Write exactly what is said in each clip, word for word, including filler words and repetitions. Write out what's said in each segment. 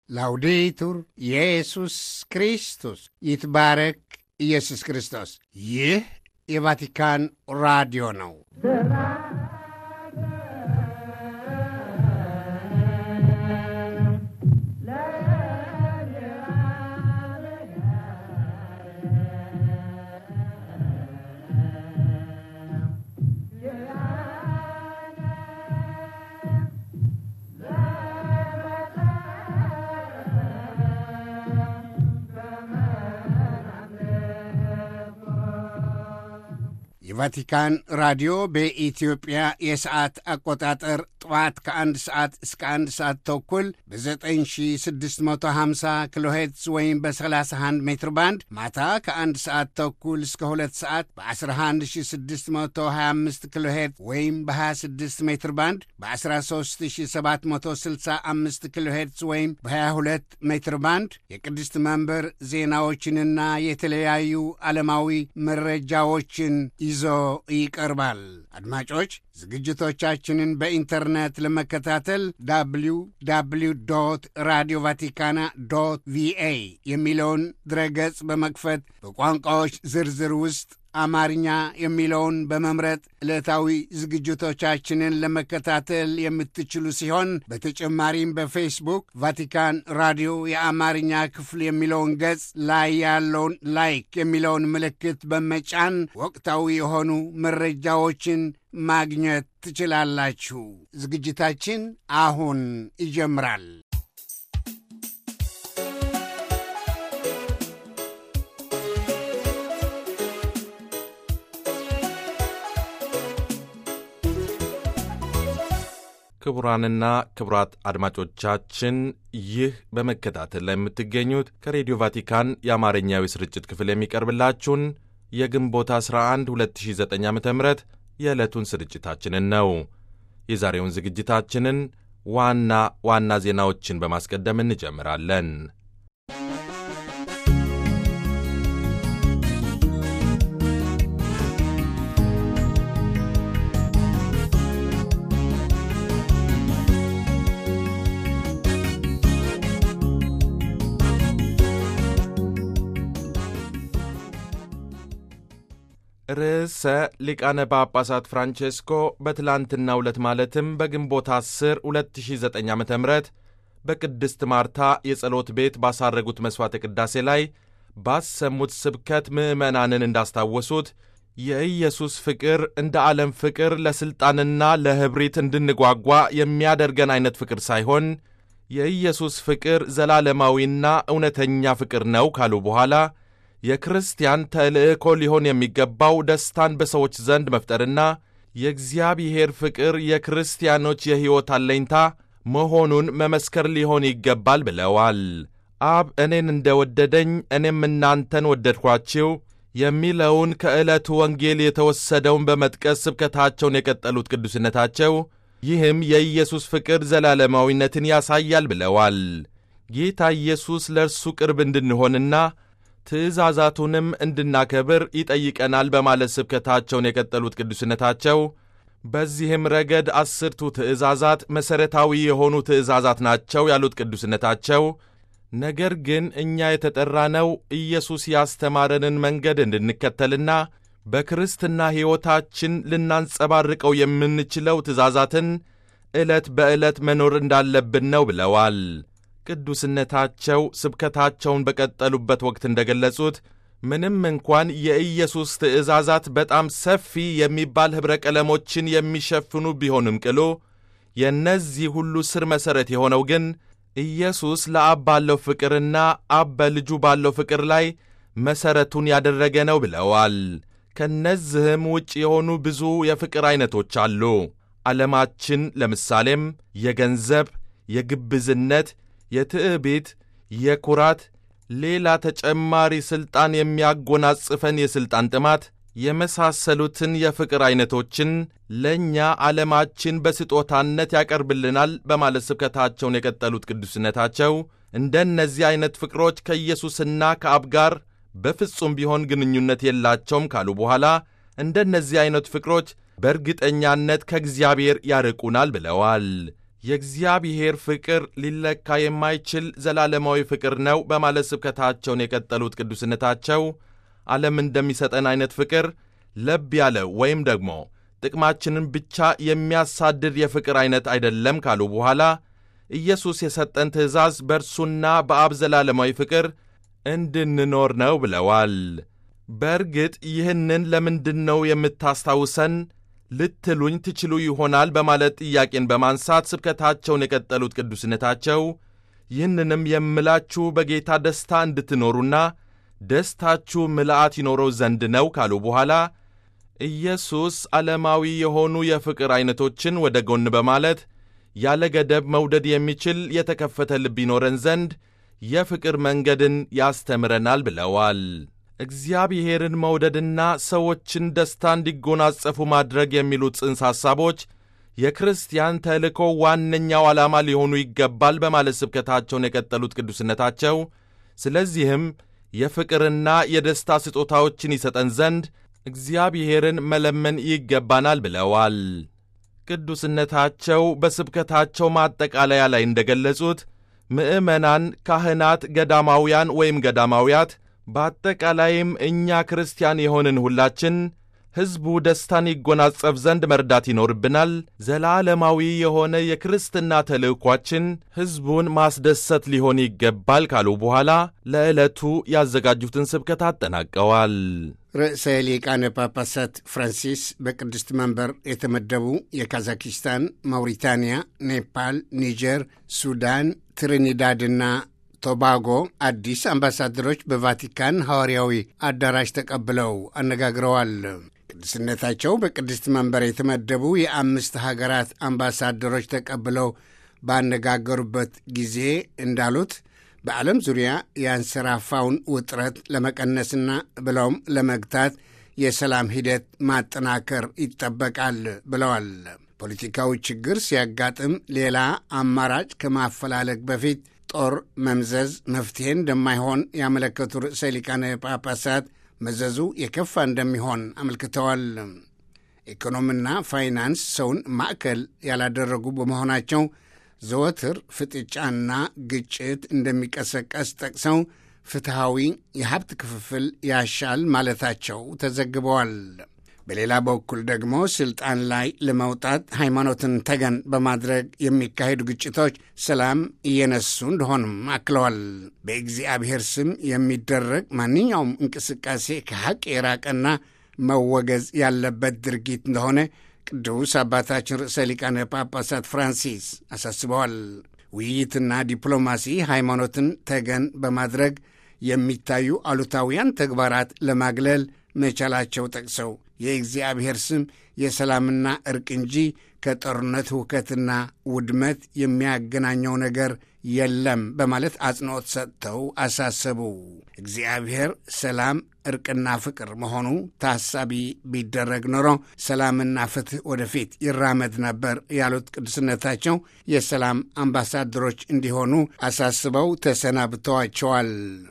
ላውዴቱር ኢየሱስ ክርስቶስ ይትባረክ ኢየሱስ ክርስቶስ። ይህ የቫቲካን ራዲዮ ነው። የቫቲካን ራዲዮ በኢትዮጵያ የሰዓት አቆጣጠር ጠዋት ከአንድ ሰዓት እስከ አንድ ሰዓት ተኩል በዘጠኝ ሺህ ስድስት መቶ ሃምሳ ኪሎ ሄርትዝ ወይም በሰላሳ አንድ ሜትር ባንድ፣ ማታ ከአንድ ሰዓት ተኩል እስከ ሁለት ሰዓት በአስራ አንድ ሺህ ስድስት መቶ ሀያ አምስት ኪሎ ሄርትዝ ወይም በሀያ ስድስት ሜትር ባንድ፣ በአስራ ሦስት ሺህ ሰባት መቶ ስልሳ አምስት ኪሎ ሄርትዝ ወይም በሀያ ሁለት ሜትር ባንድ የቅድስት መንበር ዜናዎችንና የተለያዩ ዓለማዊ መረጃዎችን ይዞ ይቀርባል። አድማጮች ዝግጅቶቻችንን በኢንተርኔት ለመከታተል ዳብሊው ዳብሊው ዶት ራዲዮ ቫቲካና ዶት ቪኤ የሚለውን ድረገጽ በመክፈት በቋንቋዎች ዝርዝር ውስጥ አማርኛ የሚለውን በመምረጥ ዕለታዊ ዝግጅቶቻችንን ለመከታተል የምትችሉ ሲሆን በተጨማሪም በፌስቡክ ቫቲካን ራዲዮ የአማርኛ ክፍል የሚለውን ገጽ ላይ ያለውን ላይክ የሚለውን ምልክት በመጫን ወቅታዊ የሆኑ መረጃዎችን ማግኘት ትችላላችሁ። ዝግጅታችን አሁን ይጀምራል። ክቡራንና ክቡራት አድማጮቻችን ይህ በመከታተል ላይ የምትገኙት ከሬዲዮ ቫቲካን የአማርኛዊ ስርጭት ክፍል የሚቀርብላችሁን የግንቦት አስራ አንድ ሁለት ሺህ ዘጠኝ ዓመተ ምህረት የዕለቱን ስርጭታችንን ነው። የዛሬውን ዝግጅታችንን ዋና ዋና ዜናዎችን በማስቀደም እንጀምራለን። ርዕሰ ሊቃነ ጳጳሳት ፍራንቼስኮ በትላንትናው ዕለት ማለትም በግንቦት አስር ሁለት ሺህ ዘጠኝ ዓመተ ምህረት በቅድስት ማርታ የጸሎት ቤት ባሳረጉት መሥዋዕተ ቅዳሴ ላይ ባሰሙት ስብከት ምዕመናንን እንዳስታወሱት የኢየሱስ ፍቅር እንደ ዓለም ፍቅር ለሥልጣንና ለኅብሪት እንድንጓጓ የሚያደርገን ዐይነት ፍቅር ሳይሆን የኢየሱስ ፍቅር ዘላለማዊና እውነተኛ ፍቅር ነው ካሉ በኋላ የክርስቲያን ተልእኮ ሊሆን የሚገባው ደስታን በሰዎች ዘንድ መፍጠርና የእግዚአብሔር ፍቅር የክርስቲያኖች የሕይወት አለኝታ መሆኑን መመስከር ሊሆን ይገባል ብለዋል። አብ እኔን እንደወደደኝ እኔም እናንተን ወደድኳችሁ የሚለውን ከዕለቱ ወንጌል የተወሰደውን በመጥቀስ ስብከታቸውን የቀጠሉት ቅዱስነታቸው ይህም የኢየሱስ ፍቅር ዘላለማዊነትን ያሳያል ብለዋል። ጌታ ኢየሱስ ለእርሱ ቅርብ እንድንሆንና ትእዛዛቱንም እንድናከብር ይጠይቀናል በማለት ስብከታቸውን የቀጠሉት ቅዱስነታቸው በዚህም ረገድ አስርቱ ትእዛዛት መሠረታዊ የሆኑ ትእዛዛት ናቸው ያሉት ቅዱስነታቸው፣ ነገር ግን እኛ የተጠራነው ኢየሱስ ያስተማረንን መንገድ እንድንከተልና በክርስትና ሕይወታችን ልናንጸባርቀው የምንችለው ትእዛዛትን ዕለት በዕለት መኖር እንዳለብን ነው ብለዋል። ቅዱስነታቸው ስብከታቸውን በቀጠሉበት ወቅት እንደገለጹት ምንም እንኳን የኢየሱስ ትእዛዛት በጣም ሰፊ የሚባል ኅብረ ቀለሞችን የሚሸፍኑ ቢሆንም ቅሉ የእነዚህ ሁሉ ስር መሠረት የሆነው ግን ኢየሱስ ለአብ ባለው ፍቅርና አብ በልጁ ባለው ፍቅር ላይ መሠረቱን ያደረገ ነው ብለዋል። ከነዚህም ውጭ የሆኑ ብዙ የፍቅር ዐይነቶች አሉ። ዓለማችን ለምሳሌም የገንዘብ፣ የግብዝነት፣ የትዕቢት፣ የኩራት፣ ሌላ ተጨማሪ ሥልጣን የሚያጎናጽፈን የሥልጣን ጥማት የመሳሰሉትን የፍቅር ዐይነቶችን ለእኛ ዓለማችን በስጦታነት ያቀርብልናል በማለት ስብከታቸውን የቀጠሉት ቅዱስነታቸው እንደነዚህ ዐይነት ፍቅሮች ከኢየሱስና ከአብ ጋር በፍጹም ቢሆን ግንኙነት የላቸውም ካሉ በኋላ እንደነዚህ ዐይነት ፍቅሮች በእርግጠኛነት ከእግዚአብሔር ያርቁናል ብለዋል። የእግዚአብሔር ፍቅር ሊለካ የማይችል ዘላለማዊ ፍቅር ነው በማለት ስብከታቸውን የቀጠሉት ቅዱስነታቸው ዓለም እንደሚሰጠን አይነት ፍቅር ለብ ያለ ወይም ደግሞ ጥቅማችንን ብቻ የሚያሳድድ የፍቅር አይነት አይደለም ካሉ በኋላ ኢየሱስ የሰጠን ትእዛዝ በእርሱና በአብ ዘላለማዊ ፍቅር እንድንኖር ነው ብለዋል። በእርግጥ ይህንን ለምንድነው የምታስታውሰን ልትሉኝ ትችሉ ይሆናል በማለት ጥያቄን በማንሳት ስብከታቸውን የቀጠሉት ቅዱስነታቸው ይህንንም የምላችሁ በጌታ ደስታ እንድትኖሩና ደስታችሁ ምልአት ይኖረው ዘንድ ነው ካሉ በኋላ ኢየሱስ ዓለማዊ የሆኑ የፍቅር አይነቶችን ወደ ጎን በማለት ያለ ገደብ መውደድ የሚችል የተከፈተ ልብ ይኖረን ዘንድ የፍቅር መንገድን ያስተምረናል ብለዋል። እግዚአብሔርን መውደድና ሰዎችን ደስታ እንዲጎናጸፉ ማድረግ የሚሉት ጽንሰ ሐሳቦች የክርስቲያን ተልእኮ ዋነኛው ዓላማ ሊሆኑ ይገባል በማለት ስብከታቸውን የቀጠሉት ቅዱስነታቸው ስለዚህም የፍቅርና የደስታ ስጦታዎችን ይሰጠን ዘንድ እግዚአብሔርን መለመን ይገባናል ብለዋል። ቅዱስነታቸው በስብከታቸው ማጠቃለያ ላይ እንደገለጹት ምዕመናን፣ ካህናት፣ ገዳማውያን ወይም ገዳማውያት በአጠቃላይም እኛ ክርስቲያን የሆንን ሁላችን ሕዝቡ ደስታን ይጎናጸፍ ዘንድ መርዳት ይኖርብናል። ዘላለማዊ የሆነ የክርስትና ተልእኳችን ሕዝቡን ማስደሰት ሊሆን ይገባል ካሉ በኋላ ለዕለቱ ያዘጋጁትን ስብከት አጠናቀዋል። ርዕሰ ሊቃነ ጳጳሳት ፍራንሲስ በቅድስት መንበር የተመደቡ የካዛኪስታን፣ ማውሪታንያ፣ ኔፓል፣ ኒጀር፣ ሱዳን፣ ትሪኒዳድና ቶባጎ አዲስ አምባሳደሮች በቫቲካን ሐዋርያዊ አዳራሽ ተቀብለው አነጋግረዋል። ቅድስነታቸው በቅድስት መንበር የተመደቡ የአምስት ሀገራት አምባሳደሮች ተቀብለው ባነጋገሩበት ጊዜ እንዳሉት በዓለም ዙሪያ ያንሰራፋውን ውጥረት ለመቀነስና ብለውም ለመግታት የሰላም ሂደት ማጠናከር ይጠበቃል ብለዋል። ፖለቲካዊ ችግር ሲያጋጥም ሌላ አማራጭ ከማፈላለግ በፊት ጦር መምዘዝ መፍትሄ እንደማይሆን ያመለከቱ ርዕሰ ሊቃነ ጳጳሳት መዘዙ የከፋ እንደሚሆን አመልክተዋል። ኢኮኖሚና ፋይናንስ ሰውን ማዕከል ያላደረጉ በመሆናቸው ዘወትር ፍጥጫና ግጭት እንደሚቀሰቀስ ጠቅሰው ፍትሐዊ የሀብት ክፍፍል ያሻል ማለታቸው ተዘግበዋል። በሌላ በኩል ደግሞ ስልጣን ላይ ለመውጣት ሃይማኖትን ተገን በማድረግ የሚካሄዱ ግጭቶች ሰላም እየነሱ እንደሆንም አክለዋል። በእግዚአብሔር ስም የሚደረግ ማንኛውም እንቅስቃሴ ከሐቅ የራቀና መወገዝ ያለበት ድርጊት እንደሆነ ቅዱስ አባታችን ርዕሰ ሊቃነ ጳጳሳት ፍራንሲስ አሳስበዋል። ውይይትና ዲፕሎማሲ ሃይማኖትን ተገን በማድረግ የሚታዩ አሉታዊያን ተግባራት ለማግለል መቻላቸው ጠቅሰው የእግዚአብሔር ስም የሰላምና እርቅ እንጂ ከጦርነት ሁከትና ውድመት የሚያገናኘው ነገር የለም በማለት አጽንዖት ሰጥተው አሳሰቡ። እግዚአብሔር ሰላም፣ እርቅና ፍቅር መሆኑ ታሳቢ ቢደረግ ኖሮ ሰላምና ፍትሕ ወደፊት ይራመድ ነበር ያሉት ቅዱስነታቸው የሰላም አምባሳደሮች እንዲሆኑ አሳስበው ተሰናብተዋቸዋል።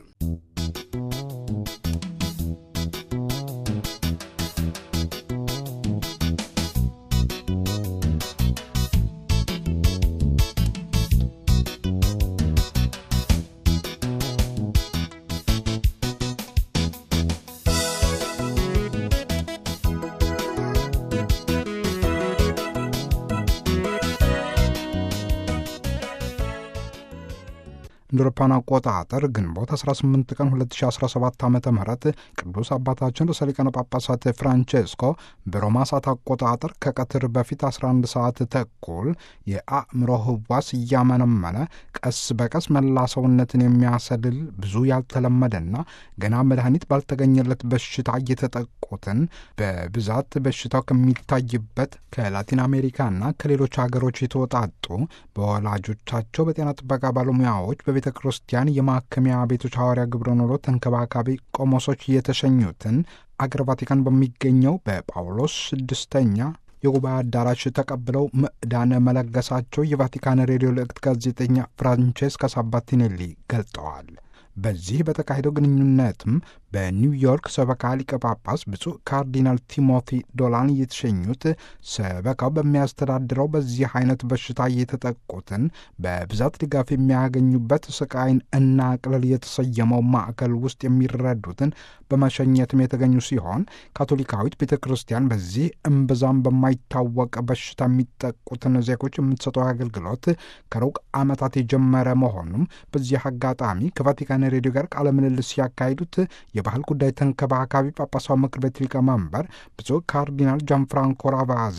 እንደ አውሮፓውያን አቆጣጠር ግንቦት አስራ ስምንት ቀን ሁለት ሺህ አስራ ሰባት ዓመተ ምህረት ቅዱስ አባታችን ርዕሰ ሊቃነ ጳጳሳት ፍራንቼስኮ በሮማ ሰዓት አቆጣጠር ከቀትር በፊት አስራ አንድ ሰዓት ተኩል የአእምሮ ህዋስ እያመነመነ ቀስ በቀስ መላ ሰውነትን የሚያሰልል ብዙ ያልተለመደና ገና መድኃኒት ባልተገኘለት በሽታ እየተጠቁትን በብዛት በሽታው ከሚታይበት ከላቲን አሜሪካና ከሌሎች ሀገሮች የተወጣጡ በወላጆቻቸው በጤና ጥበቃ ባለሙያዎች በቤተ ክርስቲያን የማከሚያ ቤቶች ሐዋርያ ግብረ ኖሎ ተንከባካቢ ቆሞሶች የተሸኙትን አገር ቫቲካን በሚገኘው በጳውሎስ ስድስተኛ የጉባኤ አዳራሽ ተቀብለው ምዕዳን መለገሳቸው የቫቲካን ሬዲዮ ልዕክት ጋዜጠኛ ፍራንቼስካ ሳባቲኔሊ ገልጠዋል። በዚህ በተካሄደው ግንኙነትም በኒውዮርክ ሰበካ ሊቀ ጳጳስ ብፁዕ ካርዲናል ቲሞቲ ዶላን የተሸኙት ሰበካው በሚያስተዳድረው በዚህ አይነት በሽታ የተጠቁትን በብዛት ድጋፍ የሚያገኙበት ስቃይን እናቅልል የተሰየመው ማዕከል ውስጥ የሚረዱትን በመሸኘትም የተገኙ ሲሆን ካቶሊካዊት ቤተ ክርስቲያን በዚህ እምብዛም በማይታወቅ በሽታ የሚጠቁትን ዜጎች የምትሰጠው አገልግሎት ከሩቅ ዓመታት የጀመረ መሆኑም በዚህ አጋጣሚ ከቫቲካን ሬዲዮ ጋር ቃለ ምልልስ ሲያካሂዱት የባህል ጉዳይ ተንከባካቢ ጳጳሳዊ ምክር ቤት ሊቀመንበር ብፁዕ ካርዲናል ጃንፍራንኮ ራቫዚ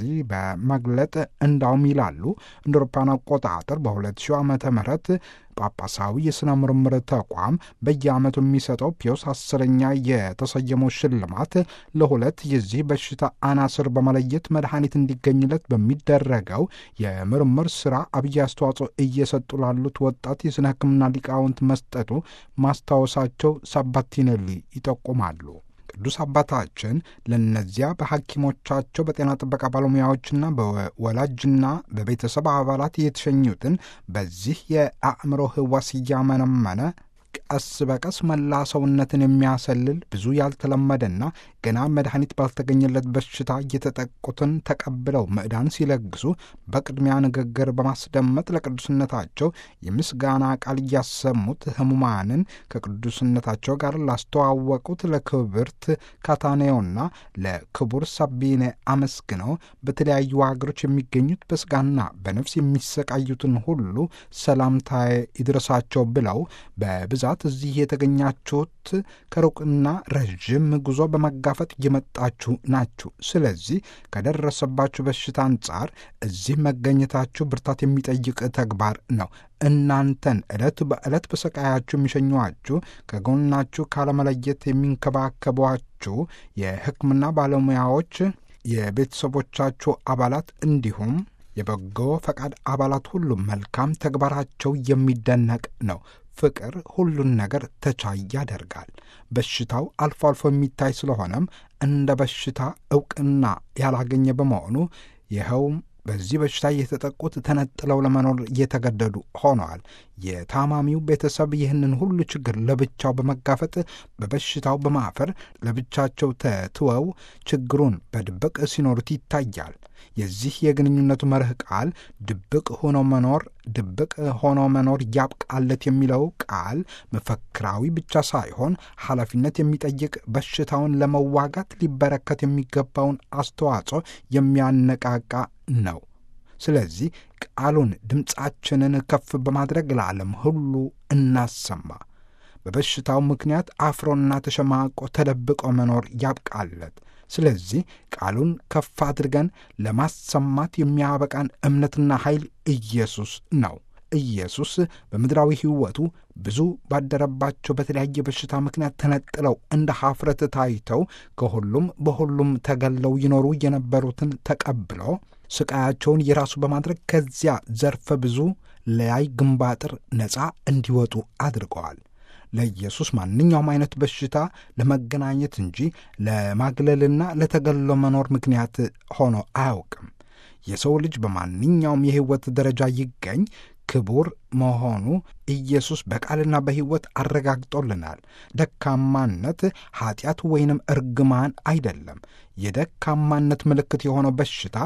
በመግለጥ እንዳውም ይላሉ እንደ አውሮፓውያን አቆጣጠር በሁለት ሺህ ዓመተ ምህረት ጳጳሳዊ የሥነ ምርምር ተቋም በየዓመቱ የሚሰጠው ፒዮስ አስረኛ የተሰየመው ሽልማት ለሁለት የዚህ በሽታ አናስር በመለየት መድኃኒት እንዲገኝለት በሚደረገው የምርምር ሥራ አብይ አስተዋጽኦ እየሰጡ ላሉት ወጣት የሥነ ሕክምና ሊቃውንት መስጠቱ ማስታወሳቸው ሳባቲኔሊ ይጠቁማሉ። ቅዱስ አባታችን ለነዚያ በሐኪሞቻቸው በጤና ጥበቃ ባለሙያዎችና በወላጅና በቤተሰብ አባላት የተሸኙትን በዚህ የአእምሮ ህዋስ እያመነመነ ቀስ በቀስ መላ ሰውነትን የሚያሰልል ብዙ ያልተለመደና ገና መድኃኒት ባልተገኘለት በሽታ እየተጠቁትን ተቀብለው ምዕዳን ሲለግሱ በቅድሚያ ንግግር በማስደመጥ ለቅዱስነታቸው የምስጋና ቃል እያሰሙት ህሙማንን ከቅዱስነታቸው ጋር ላስተዋወቁት ለክብርት ካታኔዮና ለክቡር ሳቢኔ አመስግነው በተለያዩ ሀገሮች የሚገኙት በስጋና በነፍስ የሚሰቃዩትን ሁሉ ሰላምታዬ ይድረሳቸው ብለው በብዛት እዚህ የተገኛችሁት ከሩቅና ረዥም ጉዞ በመጋፈጥ እየመጣችሁ ናችሁ። ስለዚህ ከደረሰባችሁ በሽታ አንጻር እዚህ መገኘታችሁ ብርታት የሚጠይቅ ተግባር ነው። እናንተን ዕለት በዕለት በሰቃያችሁ የሚሸኟችሁ ከጎናችሁ ካለመለየት የሚንከባከቧችሁ የሕክምና ባለሙያዎች፣ የቤተሰቦቻችሁ አባላት እንዲሁም የበጎ ፈቃድ አባላት ሁሉ መልካም ተግባራቸው የሚደነቅ ነው። ፍቅር ሁሉን ነገር ተቻይ ያደርጋል። በሽታው አልፎ አልፎ የሚታይ ስለሆነም እንደ በሽታ ዕውቅና ያላገኘ በመሆኑ ይኸውም በዚህ በሽታ የተጠቁት ተነጥለው ለመኖር እየተገደዱ ሆነዋል። የታማሚው ቤተሰብ ይህንን ሁሉ ችግር ለብቻው በመጋፈጥ በበሽታው በማፈር ለብቻቸው ተትወው ችግሩን በድብቅ ሲኖሩት ይታያል። የዚህ የግንኙነቱ መርህ ቃል ድብቅ ሆኖ መኖር ድብቅ ሆኖ መኖር ያብቃለት የሚለው ቃል መፈክራዊ ብቻ ሳይሆን ኃላፊነት የሚጠይቅ በሽታውን ለመዋጋት ሊበረከት የሚገባውን አስተዋጽኦ የሚያነቃቃ ነው። ስለዚህ ቃሉን ድምፃችንን ከፍ በማድረግ ለዓለም ሁሉ እናሰማ። በበሽታው ምክንያት አፍሮና ተሸማቆ ተደብቆ መኖር ያብቃለት። ስለዚህ ቃሉን ከፍ አድርገን ለማሰማት የሚያበቃን እምነትና ኃይል ኢየሱስ ነው። ኢየሱስ በምድራዊ ሕይወቱ ብዙ ባደረባቸው በተለያየ በሽታ ምክንያት ተነጥለው እንደ ኀፍረት ታይተው ከሁሉም በሁሉም ተገለው ይኖሩ የነበሩትን ተቀብሎ ስቃያቸውን የራሱ በማድረግ ከዚያ ዘርፈ ብዙ ለያይ ግንባጥር ነፃ እንዲወጡ አድርገዋል። ለኢየሱስ ማንኛውም አይነት በሽታ ለመገናኘት እንጂ ለማግለልና ለተገሎ መኖር ምክንያት ሆኖ አያውቅም። የሰው ልጅ በማንኛውም የሕይወት ደረጃ ይገኝ ክቡር መሆኑ ኢየሱስ በቃልና በሕይወት አረጋግጦልናል። ደካማነት ኀጢአት ወይንም እርግማን አይደለም። የደካማነት ምልክት የሆነው በሽታ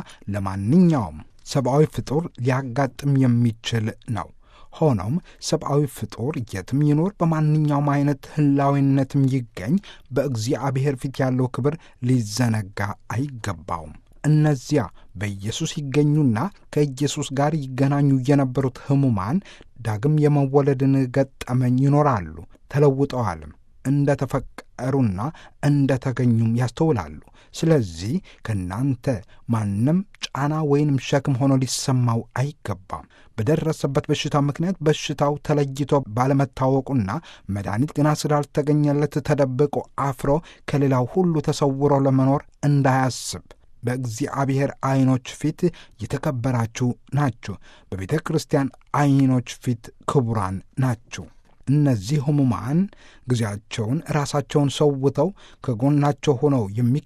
ለማንኛውም ሰብአዊ ፍጡር ሊያጋጥም የሚችል ነው። ሆኖም ሰብአዊ ፍጡር የትም ይኖር በማንኛውም አይነት ህላዊነትም ይገኝ በእግዚአብሔር ፊት ያለው ክብር ሊዘነጋ አይገባውም። እነዚያ በኢየሱስ ይገኙና ከኢየሱስ ጋር ይገናኙ የነበሩት ህሙማን ዳግም የመወለድን ገጠመኝ ይኖራሉ፣ ተለውጠዋልም፣ እንደ ተፈቀሩና እንደ ተገኙም ያስተውላሉ። ስለዚህ ከእናንተ ማንም ጫና ወይንም ሸክም ሆኖ ሊሰማው አይገባም። በደረሰበት በሽታ ምክንያት በሽታው ተለይቶ ባለመታወቁና መድኃኒት ገና ስላልተገኘለት ተደብቆ አፍሮ ከሌላው ሁሉ ተሰውሮ ለመኖር እንዳያስብ በእግዚአብሔር ዐይኖች ፊት የተከበራችሁ ናችሁ። በቤተ ክርስቲያን ዐይኖች ፊት ክቡራን ናችሁ። እነዚህ ህሙማን ጊዜያቸውን ራሳቸውን ሰውተው ከጎናቸው ሆነው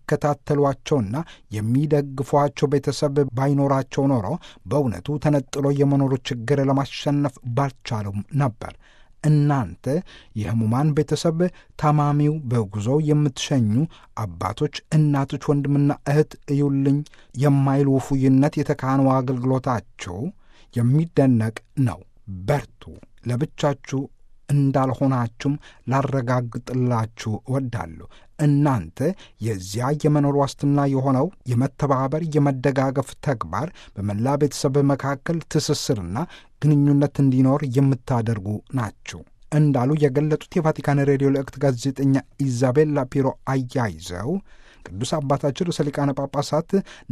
የሚከታተሏቸውና የሚደግፏቸው ቤተሰብ ባይኖራቸው ኖሮ በእውነቱ ተነጥሎ የመኖሩ ችግር ለማሸነፍ ባልቻሉም ነበር። እናንተ የሕሙማን ቤተሰብ ታማሚው በጉዞ የምትሸኙ አባቶች፣ እናቶች፣ ወንድምና እህት እዩልኝ የማይል ውፉይነት የተካነው አገልግሎታቸው የሚደነቅ ነው። በርቱ። ለብቻችሁ እንዳልሆናችሁም ላረጋግጥላችሁ እወዳለሁ። እናንተ የዚያ የመኖር ዋስትና የሆነው የመተባበር የመደጋገፍ ተግባር በመላ ቤተሰብ መካከል ትስስርና ግንኙነት እንዲኖር የምታደርጉ ናችሁ እንዳሉ የገለጡት የቫቲካን ሬዲዮ ልዕክት ጋዜጠኛ ኢዛቤላ ፒሮ አያይዘው ቅዱስ አባታችን ርዕሰ ሊቃነ ጳጳሳት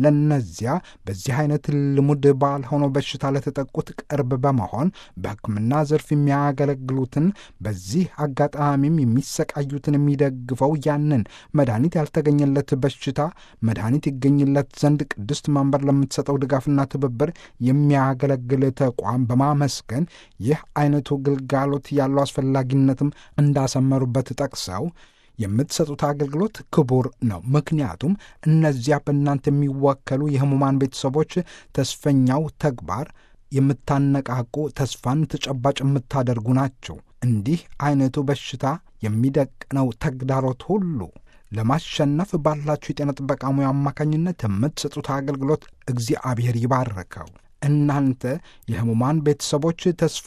ለነዚያ በዚህ አይነት ልሙድ ባልሆነው በሽታ ለተጠቁት ቅርብ በመሆን በሕክምና ዘርፍ የሚያገለግሉትን በዚህ አጋጣሚም የሚሰቃዩትን የሚደግፈው ያንን መድኃኒት ያልተገኘለት በሽታ መድኃኒት ይገኝለት ዘንድ ቅድስት መንበር ለምትሰጠው ድጋፍና ትብብር የሚያገለግል ተቋም በማመስገን ይህ አይነቱ ግልጋሎት ያለው አስፈላጊነትም እንዳሰመሩበት ጠቅሰው የምትሰጡት አገልግሎት ክቡር ነው። ምክንያቱም እነዚያ በእናንተ የሚወከሉ የሕሙማን ቤተሰቦች ተስፈኛው ተግባር የምታነቃቁ፣ ተስፋን ተጨባጭ የምታደርጉ ናቸው። እንዲህ አይነቱ በሽታ የሚደቅነው ተግዳሮት ሁሉ ለማሸነፍ ባላችሁ የጤና ጥበቃ ሙያ አማካኝነት የምትሰጡት አገልግሎት እግዚአብሔር ይባርከው። እናንተ የሕሙማን ቤተሰቦች ተስፋ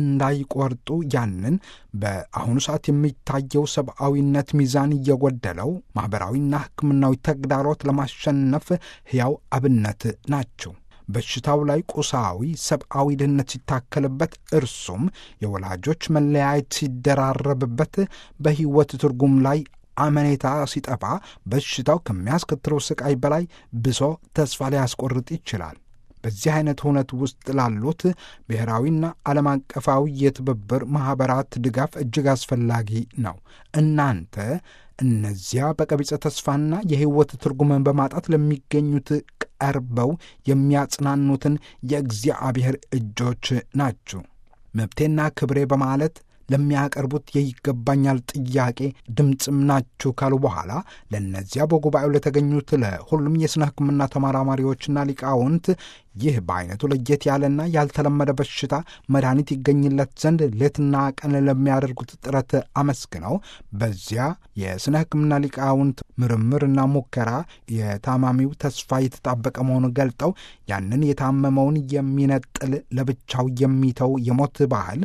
እንዳይቆርጡ ያንን በአሁኑ ሰዓት የሚታየው ሰብአዊነት ሚዛን እየጎደለው ማኅበራዊና ሕክምናዊ ተግዳሮት ለማሸነፍ ሕያው አብነት ናቸው። በሽታው ላይ ቁሳዊ ሰብአዊ ድህነት ሲታከልበት፣ እርሱም የወላጆች መለያየት ሲደራረብበት፣ በሕይወት ትርጉም ላይ አመኔታ ሲጠፋ በሽታው ከሚያስከትለው ስቃይ በላይ ብሶ ተስፋ ሊያስቆርጥ ይችላል። በዚህ አይነት ሁነት ውስጥ ላሉት ብሔራዊና ዓለም አቀፋዊ የትብብር ማኅበራት ድጋፍ እጅግ አስፈላጊ ነው። እናንተ እነዚያ በቀቢጸ ተስፋና የሕይወት ትርጉምን በማጣት ለሚገኙት ቀርበው የሚያጽናኑትን የእግዚአብሔር እጆች ናችሁ። መብቴና ክብሬ በማለት ለሚያቀርቡት የይገባኛል ጥያቄ ድምፅም ናችሁ ካሉ በኋላ ለእነዚያ በጉባኤው ለተገኙት ለሁሉም የሥነ ሕክምና ተመራማሪዎችና ሊቃውንት ይህ በአይነቱ ለየት ያለና ያልተለመደ በሽታ መድኃኒት ይገኝለት ዘንድ ሌትና ቀን ለሚያደርጉት ጥረት አመስግነው በዚያ የሥነ ሕክምና ሊቃውንት ምርምርና ሙከራ የታማሚው ተስፋ የተጣበቀ መሆኑን ገልጠው ያንን የታመመውን የሚነጥል ለብቻው የሚተው የሞት ባህል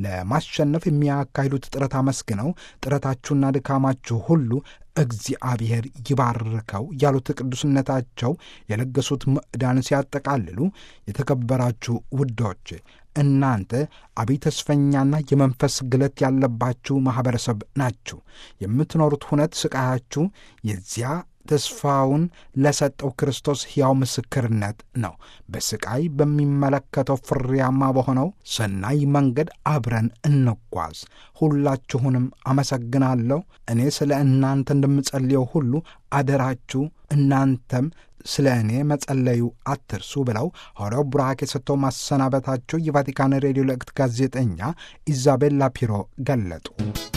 ለማሸነፍ የሚያካሂዱት ጥረት አመስግነው ጥረታችሁና ድካማችሁ ሁሉ እግዚአብሔር ይባርከው ያሉት ቅዱስነታቸው የለገሱት ምዕዳን ሲያጠቃልሉ የተከበራችሁ ውዶች እናንተ አብይ ተስፈኛና የመንፈስ ግለት ያለባችሁ ማኅበረሰብ ናችሁ። የምትኖሩት ሁነት ስቃያችሁ የዚያ ተስፋውን ለሰጠው ክርስቶስ ሕያው ምስክርነት ነው። በስቃይ በሚመለከተው ፍሬያማ በሆነው ሰናይ መንገድ አብረን እንጓዝ። ሁላችሁንም አመሰግናለሁ። እኔ ስለ እናንተ እንደምጸልየው ሁሉ አደራችሁ እናንተም ስለ እኔ መጸለዩ አትርሱ ብለው ሐዋርያው ቡራኬ ሰጥተው ማሰናበታቸው የቫቲካን ሬዲዮ ልዕክት ጋዜጠኛ ኢዛቤላ ፒሮ ገለጡ።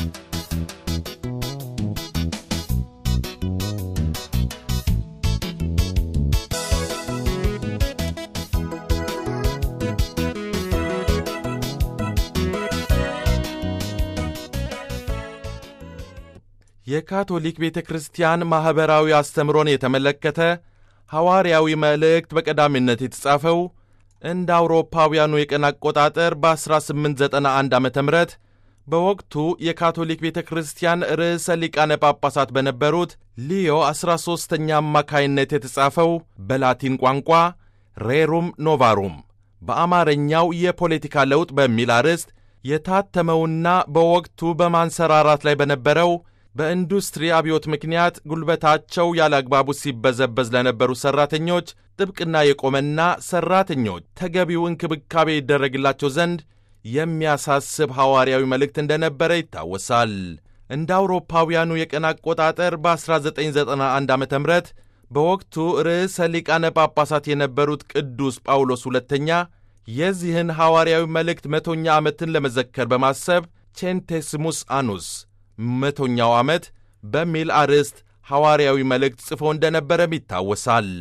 የካቶሊክ ቤተ ክርስቲያን ማኅበራዊ አስተምሮን የተመለከተ ሐዋርያዊ መልእክት በቀዳሚነት የተጻፈው እንደ አውሮፓውያኑ የቀን አቆጣጠር በ1891 ዓመተ ምህረት በወቅቱ የካቶሊክ ቤተ ክርስቲያን ርዕሰ ሊቃነ ጳጳሳት በነበሩት ሊዮ አሥራ ሦስተኛ አማካይነት የተጻፈው በላቲን ቋንቋ ሬሩም ኖቫሩም በአማርኛው የፖለቲካ ለውጥ በሚል አርዕስት የታተመውና በወቅቱ በማንሰራራት ላይ በነበረው በኢንዱስትሪ አብዮት ምክንያት ጉልበታቸው ያለ አግባቡ ሲበዘበዝ ለነበሩ ሠራተኞች ጥብቅና የቆመና ሠራተኞች ተገቢው እንክብካቤ ይደረግላቸው ዘንድ የሚያሳስብ ሐዋርያዊ መልእክት እንደነበረ ይታወሳል። እንደ አውሮፓውያኑ የቀን አቆጣጠር በ1991 ዓመተ ምህረት በወቅቱ ርዕሰ ሊቃነ ጳጳሳት የነበሩት ቅዱስ ጳውሎስ ሁለተኛ የዚህን ሐዋርያዊ መልእክት መቶኛ ዓመትን ለመዘከር በማሰብ ቼንቴስሙስ አኑስ መቶኛው ዓመት በሚል አርዕስት ሐዋርያዊ መልእክት ጽፎ እንደነበረም ይታወሳል።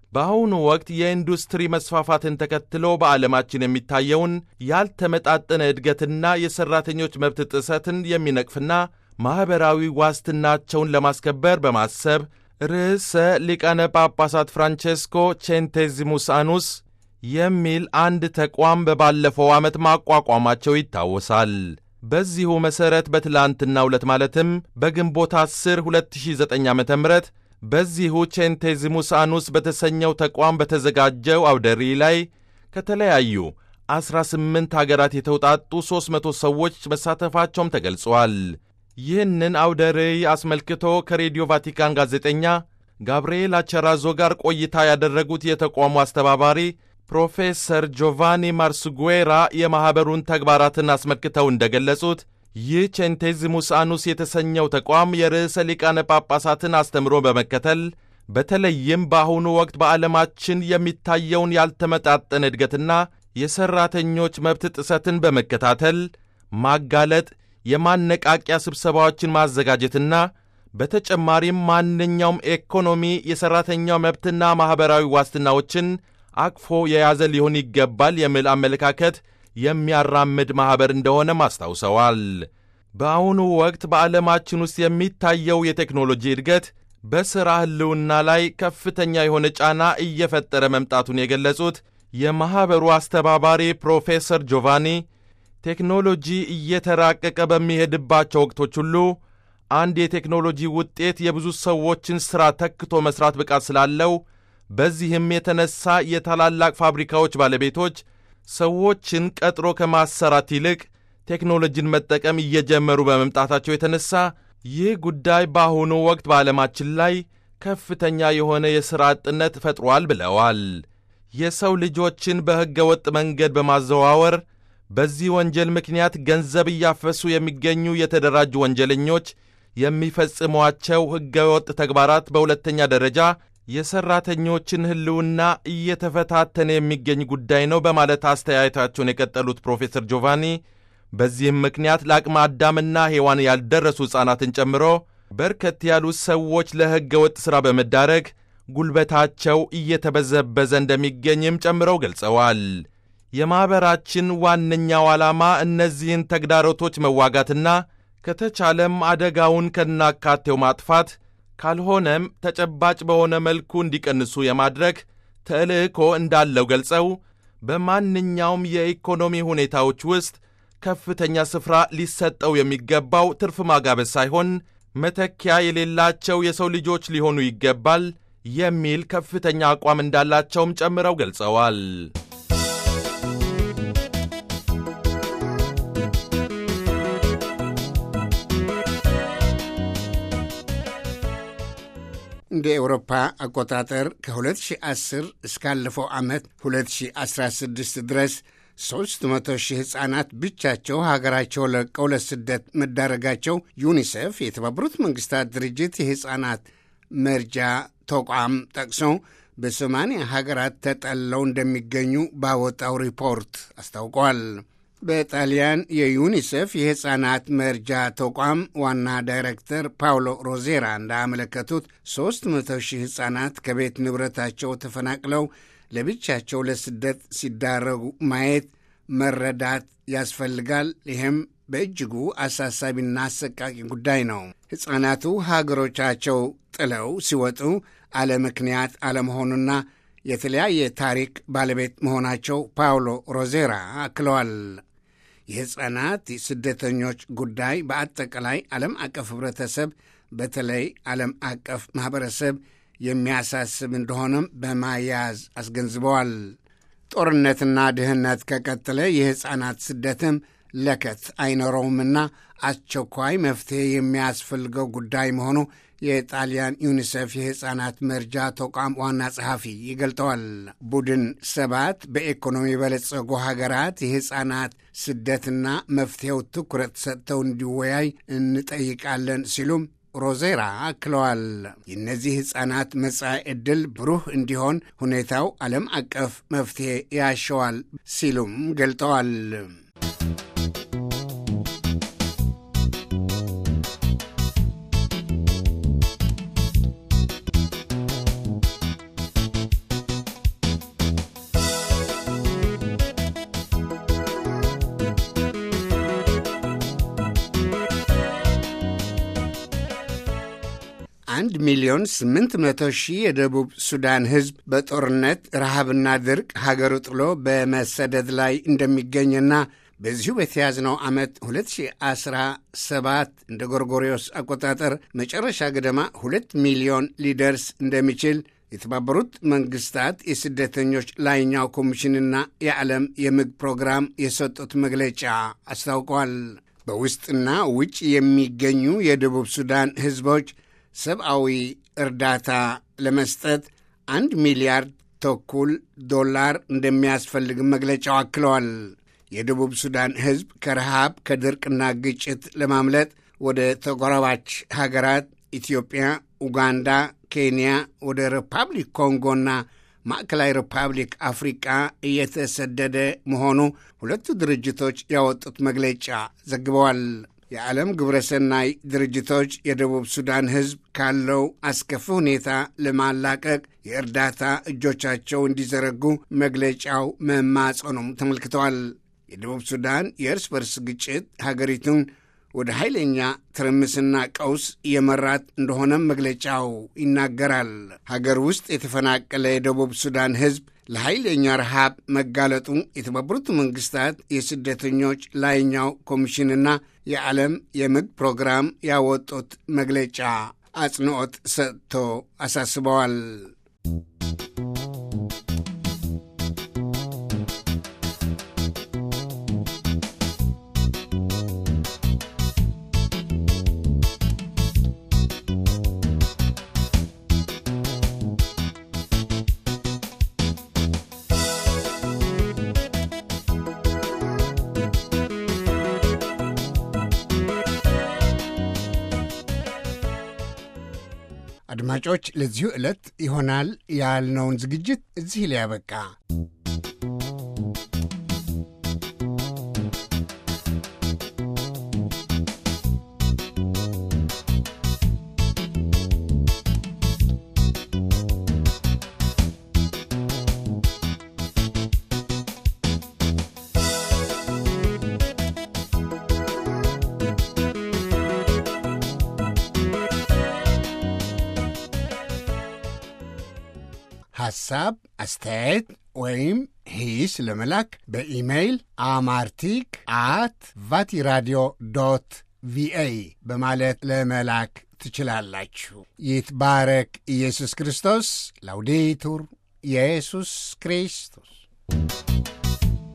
በአሁኑ ወቅት የኢንዱስትሪ መስፋፋትን ተከትሎ በዓለማችን የሚታየውን ያልተመጣጠነ እድገትና የሠራተኞች መብት ጥሰትን የሚነቅፍና ማኅበራዊ ዋስትናቸውን ለማስከበር በማሰብ ርዕሰ ሊቃነ ጳጳሳት ፍራንቼስኮ ቼንቴዚሙስ አኑስ የሚል አንድ ተቋም በባለፈው ዓመት ማቋቋማቸው ይታወሳል። በዚሁ መሠረት በትላንትናው ዕለት ማለትም በግንቦት አስር ሁለት ሺህ ዘጠኝ ዓመተ ምህረት በዚሁ ቼንቴዚሙስ አኑስ በተሰኘው ተቋም በተዘጋጀው አውደ ርዕይ ላይ ከተለያዩ አስራ ስምንት አገራት የተውጣጡ ሦስት መቶ ሰዎች መሳተፋቸውም ተገልጿል። ይህንን አውደ ርዕይ አስመልክቶ ከሬዲዮ ቫቲካን ጋዜጠኛ ጋብርኤል አቸራዞ ጋር ቆይታ ያደረጉት የተቋሙ አስተባባሪ ፕሮፌሰር ጆቫኒ ማርሱጉዌራ የማኅበሩን ተግባራትን አስመልክተው እንደገለጹት ይህ ቼንቴዚሙስ አኑስ የተሰኘው ተቋም የርዕሰ ሊቃነ ጳጳሳትን አስተምሮ በመከተል በተለይም በአሁኑ ወቅት በዓለማችን የሚታየውን ያልተመጣጠነ እድገትና የሠራተኞች መብት ጥሰትን በመከታተል ማጋለጥ፣ የማነቃቂያ ስብሰባዎችን ማዘጋጀትና በተጨማሪም ማንኛውም ኢኮኖሚ የሠራተኛው መብትና ማኅበራዊ ዋስትናዎችን አቅፎ የያዘ ሊሆን ይገባል የሚል አመለካከት የሚያራምድ ማኅበር እንደሆነም አስታውሰዋል። በአሁኑ ወቅት በዓለማችን ውስጥ የሚታየው የቴክኖሎጂ እድገት በሥራ ሕልውና ላይ ከፍተኛ የሆነ ጫና እየፈጠረ መምጣቱን የገለጹት የማኅበሩ አስተባባሪ ፕሮፌሰር ጆቫኒ ቴክኖሎጂ እየተራቀቀ በሚሄድባቸው ወቅቶች ሁሉ አንድ የቴክኖሎጂ ውጤት የብዙ ሰዎችን ሥራ ተክቶ መሥራት ብቃት ስላለው በዚህም የተነሳ የታላላቅ ፋብሪካዎች ባለቤቶች ሰዎችን ቀጥሮ ከማሰራት ይልቅ ቴክኖሎጂን መጠቀም እየጀመሩ በመምጣታቸው የተነሳ ይህ ጉዳይ በአሁኑ ወቅት በዓለማችን ላይ ከፍተኛ የሆነ የሥራ አጥነት ፈጥሯል ብለዋል። የሰው ልጆችን በሕገ ወጥ መንገድ በማዘዋወር በዚህ ወንጀል ምክንያት ገንዘብ እያፈሱ የሚገኙ የተደራጁ ወንጀለኞች የሚፈጽሟቸው ሕገ ወጥ ተግባራት በሁለተኛ ደረጃ የሠራተኞችን ሕልውና እየተፈታተነ የሚገኝ ጉዳይ ነው በማለት አስተያየታቸውን የቀጠሉት ፕሮፌሰር ጆቫኒ በዚህም ምክንያት ለአቅመ አዳምና ሔዋን ያልደረሱ ሕፃናትን ጨምሮ በርከት ያሉ ሰዎች ለሕገ ወጥ ሥራ በመዳረግ ጉልበታቸው እየተበዘበዘ እንደሚገኝም ጨምረው ገልጸዋል። የማኅበራችን ዋነኛው ዓላማ እነዚህን ተግዳሮቶች መዋጋትና ከተቻለም አደጋውን ከናካቴው ማጥፋት ካልሆነም ተጨባጭ በሆነ መልኩ እንዲቀንሱ የማድረግ ተልእኮ እንዳለው ገልጸው በማንኛውም የኢኮኖሚ ሁኔታዎች ውስጥ ከፍተኛ ስፍራ ሊሰጠው የሚገባው ትርፍ ማጋበስ ሳይሆን መተኪያ የሌላቸው የሰው ልጆች ሊሆኑ ይገባል የሚል ከፍተኛ አቋም እንዳላቸውም ጨምረው ገልጸዋል። እንደ ኤውሮፓ አቆጣጠር ከ2010 እስካለፈው ዓመት ሁለት ሺህ አስራ ስድስት ድረስ ሦስት መቶ ሺህ ሕፃናት ብቻቸው ሀገራቸው ለቀው ለስደት መዳረጋቸው ዩኒሴፍ የተባበሩት መንግሥታት ድርጅት የሕፃናት መርጃ ተቋም ጠቅሶ በሰማንያ ሀገራት ተጠልለው እንደሚገኙ ባወጣው ሪፖርት አስታውቋል። በጣሊያን የዩኒሴፍ የሕፃናት መርጃ ተቋም ዋና ዳይሬክተር ፓውሎ ሮዜራ እንዳመለከቱት ሦስት መቶ ሺህ ሕፃናት ከቤት ንብረታቸው ተፈናቅለው ለብቻቸው ለስደት ሲዳረጉ ማየት መረዳት ያስፈልጋል። ይህም በእጅጉ አሳሳቢና አሰቃቂ ጉዳይ ነው። ሕፃናቱ ሀገሮቻቸው ጥለው ሲወጡ አለ ምክንያት አለመሆኑና የተለያየ ታሪክ ባለቤት መሆናቸው ፓውሎ ሮዜራ አክለዋል። የሕፃናት ስደተኞች ጉዳይ በአጠቃላይ ዓለም አቀፍ ኅብረተሰብ በተለይ ዓለም አቀፍ ማኅበረሰብ የሚያሳስብ እንደሆነም በማያዝ አስገንዝበዋል። ጦርነትና ድህነት ከቀጠለ የሕፃናት ስደትም ለከት አይኖረውምና አስቸኳይ መፍትሔ የሚያስፈልገው ጉዳይ መሆኑ የጣሊያን ዩኒሴፍ የሕፃናት መርጃ ተቋም ዋና ጸሐፊ ይገልጠዋል። ቡድን ሰባት በኢኮኖሚ የበለጸጉ ሀገራት የሕፃናት ስደትና መፍትሔው ትኩረት ሰጥተው እንዲወያይ እንጠይቃለን ሲሉም ሮዜራ አክለዋል። የእነዚህ ሕፃናት መጻኢ ዕድል ብሩህ እንዲሆን ሁኔታው ዓለም አቀፍ መፍትሔ ያሸዋል ሲሉም ገልጠዋል። አንድ ሚሊዮን ስምንት መቶ ሺህ የደቡብ ሱዳን ሕዝብ በጦርነት ረሃብና ድርቅ ሀገሩ ጥሎ በመሰደድ ላይ እንደሚገኝና በዚሁ በተያዝነው ዓመት ሁለት ሺህ አስራ ሰባት እንደ ጎርጎሪዮስ አቆጣጠር መጨረሻ ገደማ ሁለት ሚሊዮን ሊደርስ እንደሚችል የተባበሩት መንግስታት የስደተኞች ላይኛው ኮሚሽንና የዓለም የምግብ ፕሮግራም የሰጡት መግለጫ አስታውቋል። በውስጥና ውጭ የሚገኙ የደቡብ ሱዳን ሕዝቦች ሰብአዊ እርዳታ ለመስጠት አንድ ሚሊያርድ ተኩል ዶላር እንደሚያስፈልግ መግለጫው አክለዋል። የደቡብ ሱዳን ሕዝብ ከረሃብ ከድርቅና ግጭት ለማምለጥ ወደ ተጎራባች ሀገራት ኢትዮጵያ፣ ኡጋንዳ፣ ኬንያ፣ ወደ ሪፐብሊክ ኮንጎና ማዕከላዊ ሪፐብሊክ አፍሪቃ እየተሰደደ መሆኑ ሁለቱ ድርጅቶች ያወጡት መግለጫ ዘግበዋል። የዓለም ግብረሰናይ ድርጅቶች የደቡብ ሱዳን ሕዝብ ካለው አስከፊ ሁኔታ ለማላቀቅ የእርዳታ እጆቻቸው እንዲዘረጉ መግለጫው መማጸኑም ተመልክተዋል። የደቡብ ሱዳን የእርስ በርስ ግጭት ሀገሪቱን ወደ ኃይለኛ ትርምስና ቀውስ የመራት እንደሆነም መግለጫው ይናገራል። ሀገር ውስጥ የተፈናቀለ የደቡብ ሱዳን ሕዝብ ለኃይለኛ ረሃብ መጋለጡ የተባበሩት መንግስታት የስደተኞች ላይኛው ኮሚሽንና የዓለም የምግብ ፕሮግራም ያወጡት መግለጫ አጽንዖት ሰጥቶ አሳስበዋል። አድማጮች ለዚሁ ዕለት ይሆናል ያልነውን ዝግጅት እዚህ ላይ ያበቃ። ሐሳብ፣ አስተያየት ወይም ሂስ ለመላክ በኢሜይል አማርቲክ አት ቫቲራዲዮ ዶት ቪኦኤ በማለት ለመላክ ትችላላችሁ። ይትባረክ ኢየሱስ ክርስቶስ። ላውዴቱር ኢየሱስ ክርስቶስ።